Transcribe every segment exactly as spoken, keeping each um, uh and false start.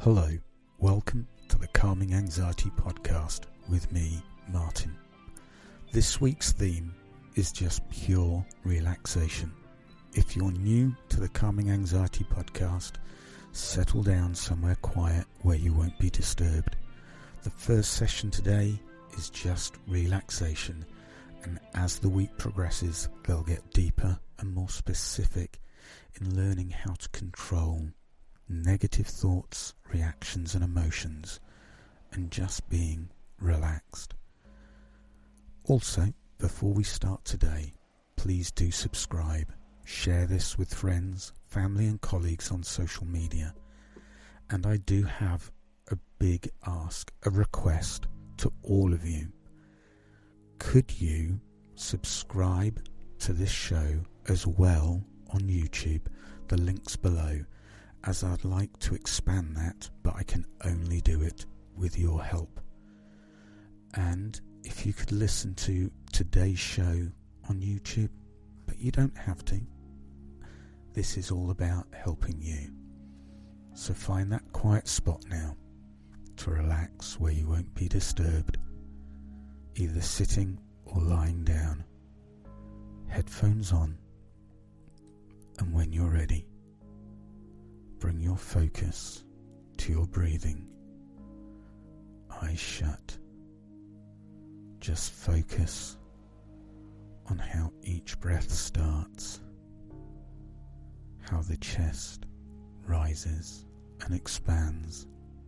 Hello, welcome to the Calming Anxiety Podcast with me, Martin. This week's theme is just pure relaxation. If you're new to the Calming Anxiety Podcast, settle down somewhere quiet where you won't be disturbed. The first session today is just relaxation, and as the week progresses, they'll get deeper and more specific in learning how to control negative thoughts, reactions and emotions, and just being relaxed. Also, before we start today, please do subscribe, share this with friends, family and colleagues on social media. And I do have a big ask, a request to all of you. Could you subscribe to this show as well on YouTube? The link's below, as I'd like to expand that, but I can only do it with your help. And if you could listen to today's show on YouTube, but you don't have to. This is all about helping you. So find that quiet spot now to relax where you won't be disturbed, either sitting or lying down, headphones on, and when you're ready, bring your focus to your breathing. Eyes shut. Just focus on how each breath starts, how the chest rises and expands,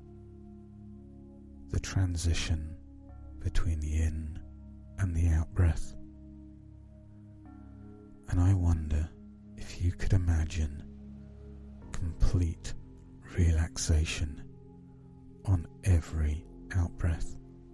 the transition between the in and the out breath. And I wonder if you could imagine complete relaxation on every out-breath.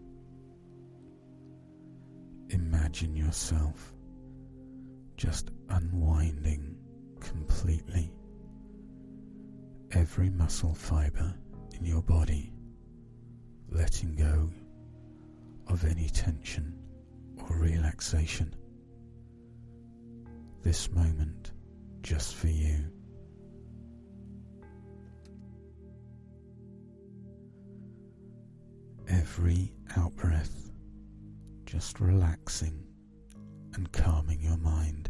Imagine yourself just unwinding completely every muscle fibre in your body, letting go of any tension or relaxation. This moment just for you. Every out-breath, just relaxing and calming your mind.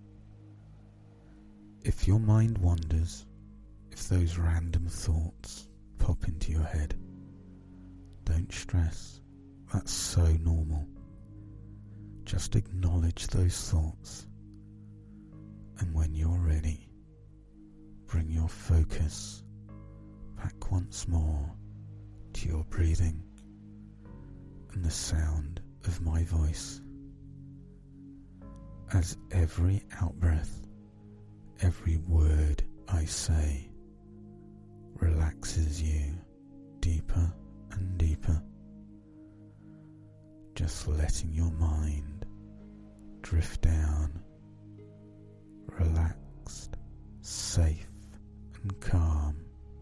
If your mind wanders, if those random thoughts pop into your head, don't stress, that's so normal. Just acknowledge those thoughts, and when you're ready, bring your focus back once more to your breathing and the sound of my voice. As every out-breath, every word I say relaxes you deeper and deeper, just letting your mind drift down, relaxed, safe and calm.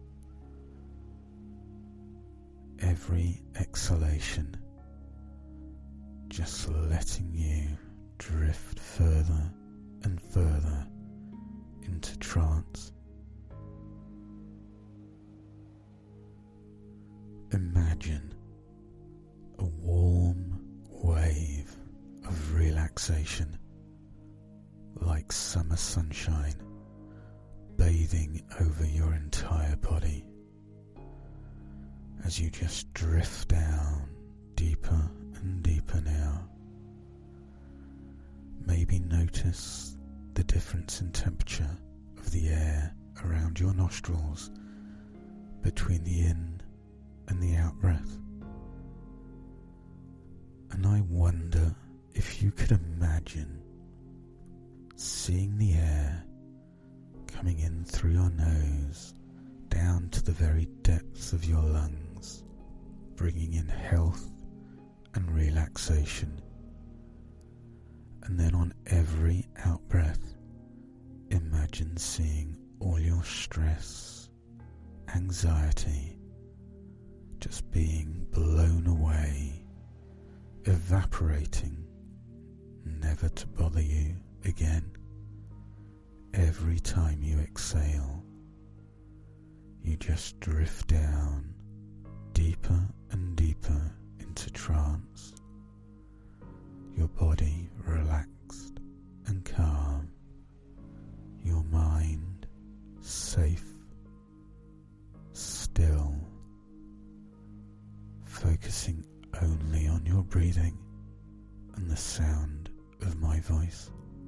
Every exhalation, just letting you drift further and further into trance. Imagine a warm wave of relaxation, like summer sunshine, bathing over your entire body as you just drift down deeper and deeper now. Maybe notice the difference in temperature of the air around your nostrils between the in and the out breath. And I wonder if you could imagine seeing the air coming in through your nose down to the very depths of your lungs, bringing in health and relaxation. And then on every out-breath, imagine seeing all your stress, anxiety, just being blown away, evaporating, never to bother you again. Every time you exhale, you just drift down deeper and deeper into trance, your body relaxed and calm, your mind safe, still, focusing only on your breathing and the sound of my voice.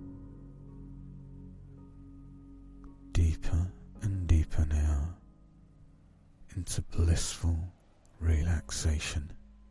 Deeper and deeper now into blissful relaxation.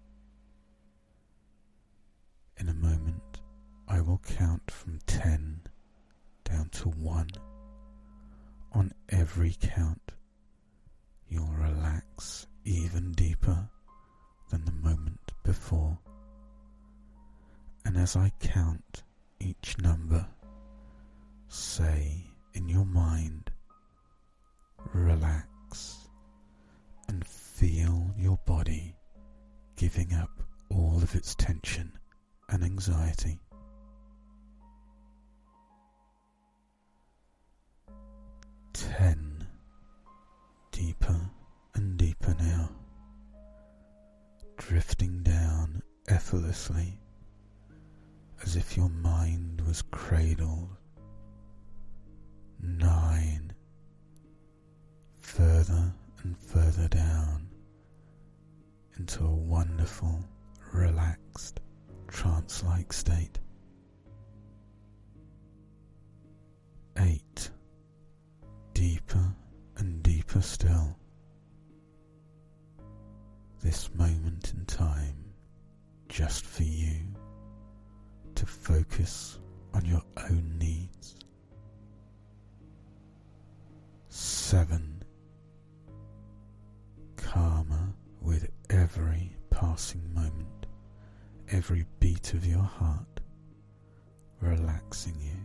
In a moment, I will count from ten down to one. On every count, you'll relax even deeper than the moment before. And as I count each number, say in your mind, relax, and feel your body giving up all of its tension and anxiety. Ten. Deeper and deeper now, drifting down effortlessly as if your mind was cradled. Nine. Further and further down into a wonderful, relaxed, trance-like state. Eight. Deeper and deeper still. This moment in time just for you to focus on your own needs. Seven. Calmer with every passing moment, every beat of your heart, relaxing you.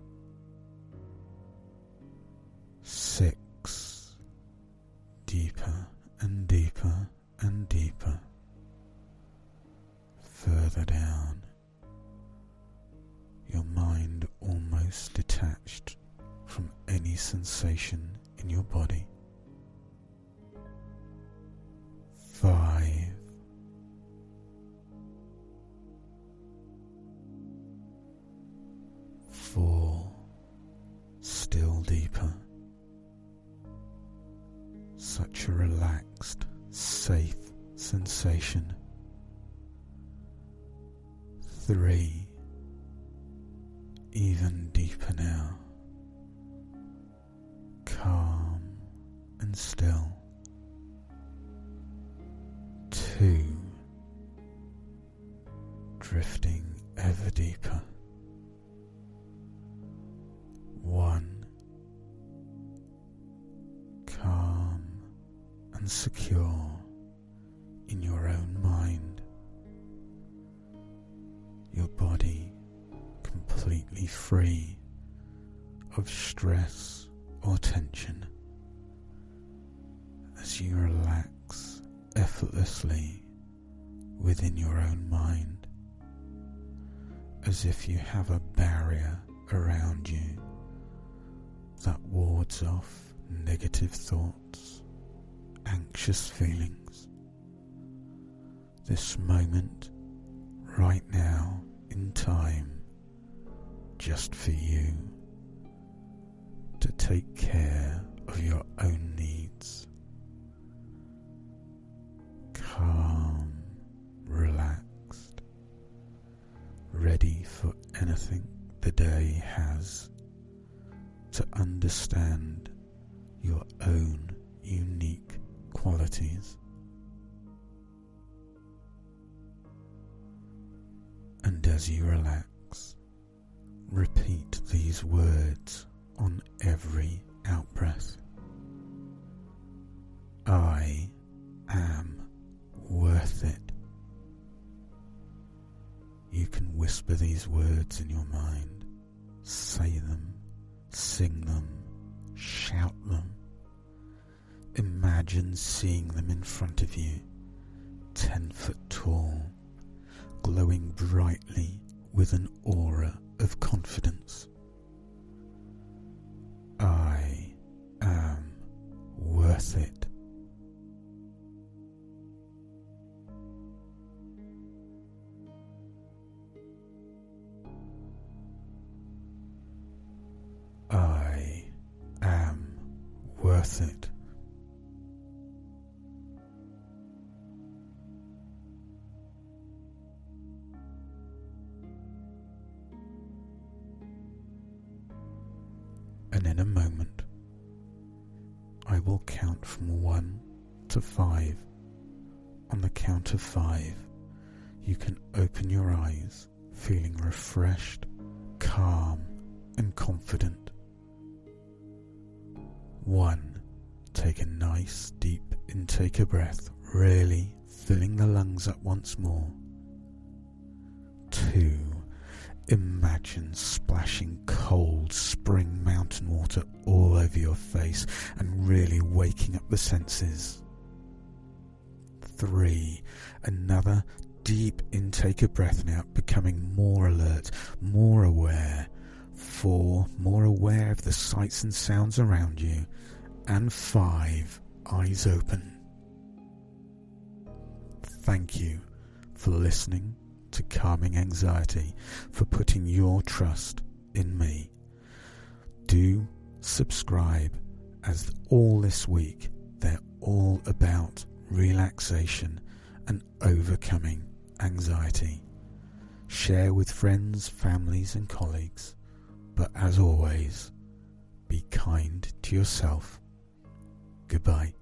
Six. Deeper and deeper and deeper. Further down, your mind almost detached from any sensation in your body. Five. Four. Still deeper. Such a relaxed, safe sensation. Three. Even deeper now. Calm and still. Two. Drifting ever deeper. One. Calm and secure in your own mind. Your body completely free of stress or tension as you relax effortlessly within your own mind, as if you have a barrier around you that wards off negative thoughts, anxious feelings. This moment, right now in time, just for you to take care of your own needs. Calm, relaxed, ready for anything the day has, to understand your own unique qualities. And as you relax, repeat these words on every out-breath. I am worth it. You can whisper these words in your mind, say them, sing them, shout them. Imagine seeing them in front of you, ten foot tall, glowing brightly with an aura of confidence. I am worth it. I am worth it. And in a moment, I will count from one to five. On the count of five, you can open your eyes, feeling refreshed, calm, and confident. One, take a nice deep intake of breath, really filling the lungs up once more. Two, imagine splashing cold spring mountain water all over your face and really waking up the senses. Three, another deep intake of breath now, becoming more alert, more aware. Four, more aware of the sights and sounds around you. And five, eyes open. Thank you for listening to Calming Anxiety, for putting your trust in me. Do subscribe, as all this week they're all about relaxation and overcoming anxiety. Share with friends, families and colleagues, but as always, be kind to yourself. Goodbye.